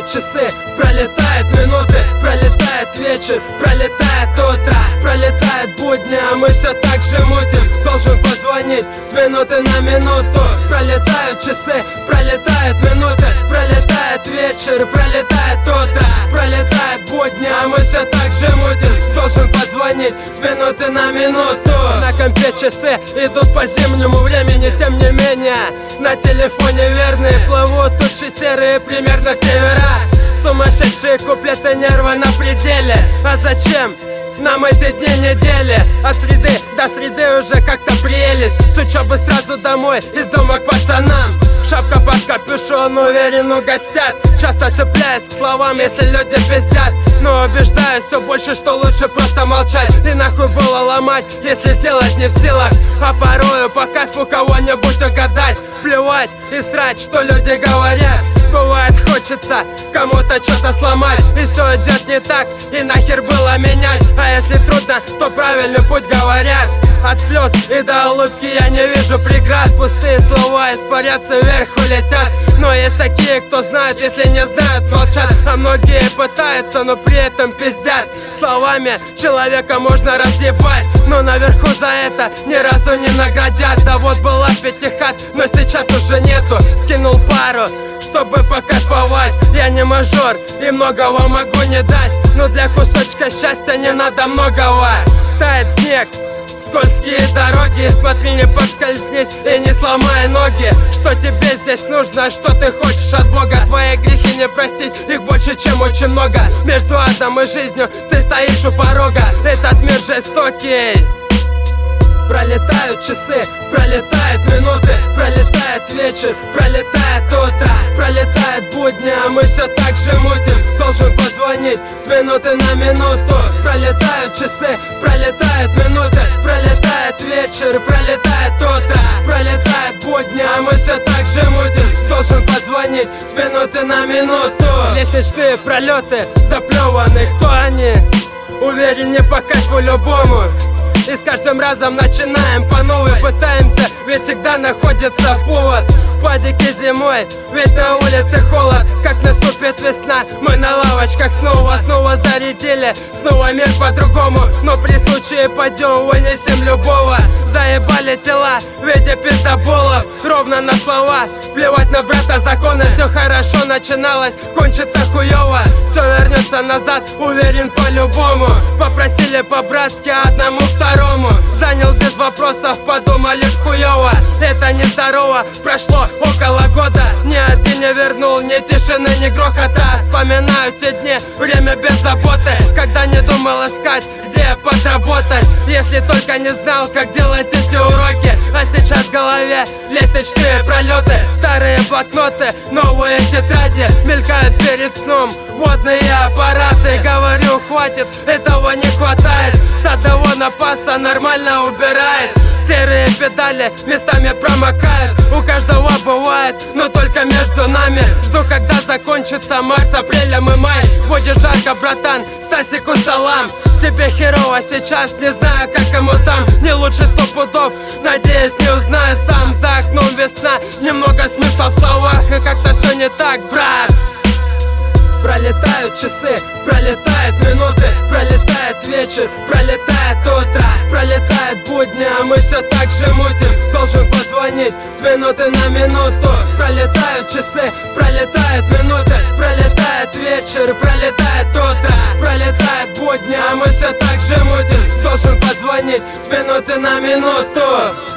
Пролетают часы, пролетают минуты, пролетает вечер, пролетает утро, пролетает будни, а мы все так же мутим. Должен позвонить с минуты на минуту. Пролетают часы, пролетают минуты, пролетает вечер, пролетает утро, пролетает будни, а мы все так же мутим. Должен позвонить с минуты на минуту. На компе часы идут по зимнему времени, тем не менее на телефоне верные плывут тучи серые примерно с севера. Сумасшедшие куплеты, нервы на пределе. А зачем нам эти дни недели? От среды до среды уже как-то прелесть. С учебы сразу домой, из дома к пацанам. Шапка под капюшон, уверен, угостят. Часто цепляюсь к словам, если люди пиздят, но убеждаюсь все больше, что лучше просто молчать. И нахуй было ломать, если сделать не в силах. А порою по кайфу кого-нибудь угадать. Плевать и срать, что люди говорят. Бывает хочется кому-то что-то сломать, и все идет не так, и нахер было менять. А если трудно, то правильный путь говорят. От слез и до улыбки я не вижу преград. Пустые слова испарятся, вверх улетят. Но есть такие, кто знает, если не знают, молчат. А многие пытаются, но при этом пиздят. Словами человека можно разъебать, но наверху за это ни разу не наградят. Да вот была пятихат, но сейчас уже нету. Скинул пару, чтобы покайфовать. Я не мажор и многого могу не дать, но для кусочка счастья не надо многого. Тает снег, скользкие дороги, смотри, не подскользнись и не сломай ноги. Что тебе здесь нужно, что ты хочешь от Бога? Твои грехи не простить, их больше, чем очень много. Между адом и жизнью ты стоишь у порога. Этот мир жестокий. Пролетают часы, пролетают минуты, пролетает вечер, пролетает утро, пролетает будни, а мы все так же мутим. Должен позвонить с минуты на минуту. Пролетают часы, пролетают минуты, пролетает вечер, пролетает утро, пролетает будни, а мы все так же мутим. Должен позвонить с минуты на минуту. Лестничные пролеты заплеваны, кто они? Уверен, не по кайфу любому. И с каждым разом начинаем по новой. Пытаемся, ведь всегда находится повод. В падике зимой, ведь на улице холод. Как наступит весна, мы на лавочках снова зарядили. Снова мир по-другому, но при случае пойдем, вынесем любого. Заебали тела в виде пиздоболов. Ровно на слова, плевать на брата закона. Все хорошо начиналось, кончится хуёво. Все вернется назад, уверен по-любому. Попросили по-братски одному второму. Занял без вопросов, подумали хуёво. Это нездорово, прошло около года. Ни один не вернул ни тишины, ни грохота. Вспоминаю те дни, время без заботы, когда не думал искать, где подработать. Если только не знал, как делать эти уроки. А сейчас в голове лестничные пролеты, старые блокноты, новые тетради мелькают перед сном, водные аппараты. Говорю, хватит, этого не хватает. Стадного напаса нормально убирает. Серые педали местами промокают. У каждого бывает, но только между нами. Жду, когда закончится март, апрелем и май. Будет жарко, братан, Стасику салам. Тебе херово сейчас, не знаю, как ему там. Не лучше 100 пудов, надеюсь, не узнаю сам. За окном весна, немного смысла в словах, и как-то все не так, брат. Пролетают часы, пролетают минуты, пролетает вечер, пролетает утро, пролетает будни, а мы все так же мутим. Должен позвонить с минуты на минуту. Пролетают часы, пролетают минуты, пролетает вечер, пролетает утро, пролетает будни, а мы все так же мутим. Должен позвонить с минуты на минуту.